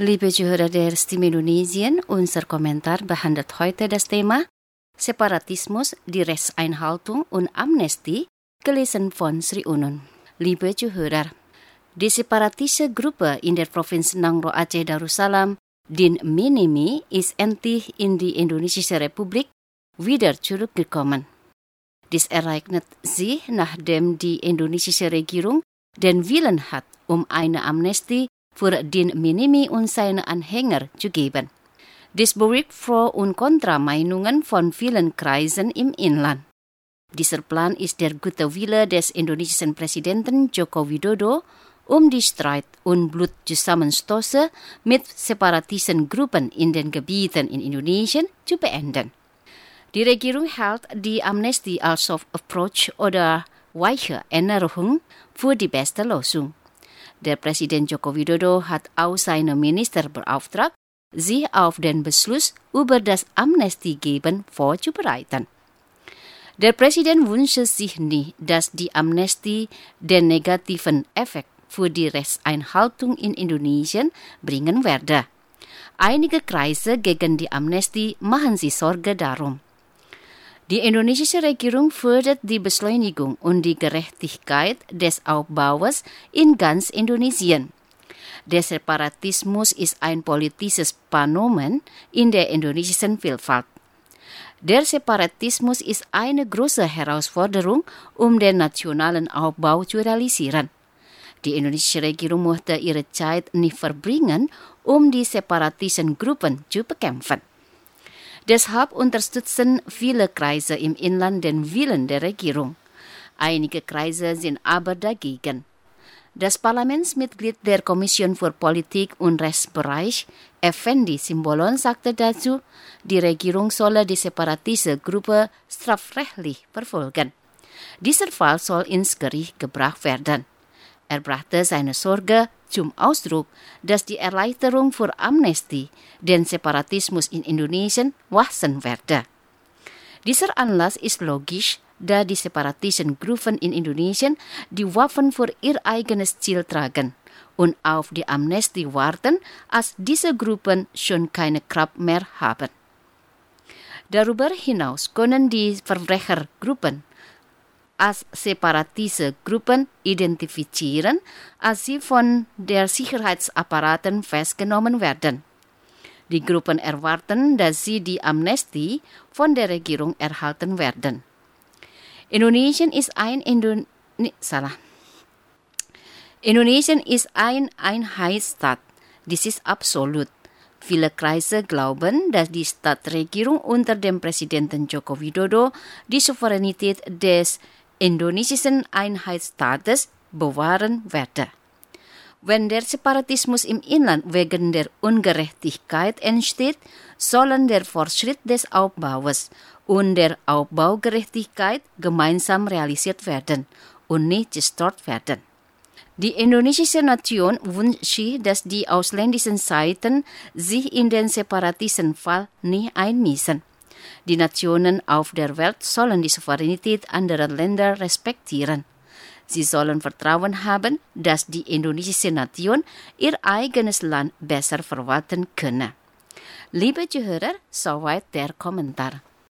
Liebe Zuhörer der Stimme Indonesien, unser Kommentar behandelt heute das Thema Separatismus, die Rechtseinhaltung und Amnestie, gelesen von Sri Unun. Liebe Zuhörer, die separatistische Gruppe in der Provinz Nangro Aceh Darussalam, DIN Minimi, ist endlich in die Indonesische Republik wieder zurückgekommen. Dies ereignet sich, nachdem die indonesische Regierung den Willen hat, eine Amnestie für DIN Minimi und seine Anhänger zu geben. Dies beruhigt Pro- und Kontra-Meinungen von vielen Kreisen im Inland. Dieser Plan ist der gute Wille des indonesischen Präsidenten Joko Widodo, die Streit und Blutzusammenstöße mit separatischen Gruppen in den Gebieten in Indonesien zu beenden. Die Regierung hält die Amnestie als Soft Approach oder weiche Änderung für die beste Lösung. Der Präsident Joko Widodo hat auch seine Minister beauftragt, sich auf den Beschluss über das Amnestiegeben vorzubereiten. Der Präsident wünscht sich nicht, dass die Amnestie den negativen Effekt für die Rechtseinhaltung in Indonesien bringen werde. Einige Kreise gegen die Amnestie machen sich Sorge darum. Die indonesische Regierung fördert die Beschleunigung und die Gerechtigkeit des Aufbaus in ganz Indonesien. Der Separatismus ist ein politisches Phänomen in der indonesischen Vielfalt. Der Separatismus ist eine große Herausforderung, den nationalen Aufbau zu realisieren. Die indonesische Regierung möchte ihre Zeit nicht verbringen, die separatischen Gruppen zu bekämpfen. Deshalb unterstützen viele Kreise im Inland den Willen der Regierung. Einige Kreise sind aber dagegen. Das Parlamentsmitglied der Kommission für Politik und Rechtsbereich, Effendi Simbolon, sagte dazu, die Regierung solle die separatistische Gruppe strafrechtlich verfolgen. Dieser Fall soll ins Gericht gebracht werden. Er brachte seine Sorge zum Ausdruck, dass die Erleichterung für Amnestie den Separatismus in Indonesien wachsen werde. Dieser Anlass ist logisch, da die separatischen Gruppen in Indonesien die Waffen für ihr eigenes Ziel tragen und auf die Amnestie warten, als diese Gruppen schon keine Kraft mehr haben. Darüber hinaus können die Verbrechergruppen als separatistische Gruppen identifizieren, als sie von der Sicherheitsapparaten festgenommen werden. Die Gruppen erwarten, dass sie die Amnestie von der Regierung erhalten werden. Indonesien ist ein Einheitsstaat. Dies ist absolut. Viele Kreise glauben, dass die Staatsregierung unter dem Präsidenten Joko Widodo die Souveränität des indonesischen Einheitsstaates bewahren werde. Wenn der Separatismus im Inland wegen der Ungerechtigkeit entsteht, sollen der Fortschritt des Aufbaus und der Aufbaugerechtigkeit gemeinsam realisiert werden und nicht gestört werden. Die indonesische Nation wünscht, dass die ausländischen Seiten sich in den separatischen Fall nicht einmischen. Die Nationen auf der Welt sollen die Souveränität anderer Länder respektieren. Sie sollen Vertrauen haben, dass die indonesische Nation ihr eigenes Land besser verwalten könne. Liebe Zuhörer, soweit der Kommentar.